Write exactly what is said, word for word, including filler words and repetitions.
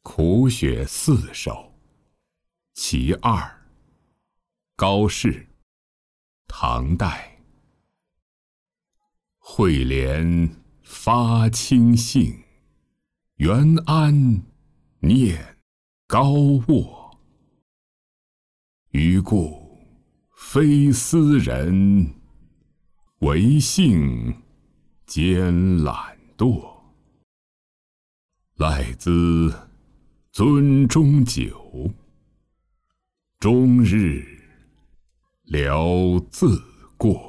苦雪四首其二，高适，唐代。惠怜发清杏，元安念高卧。余故非斯人，惟幸兼懒惰。赖兹樽中酒，终日聊自过。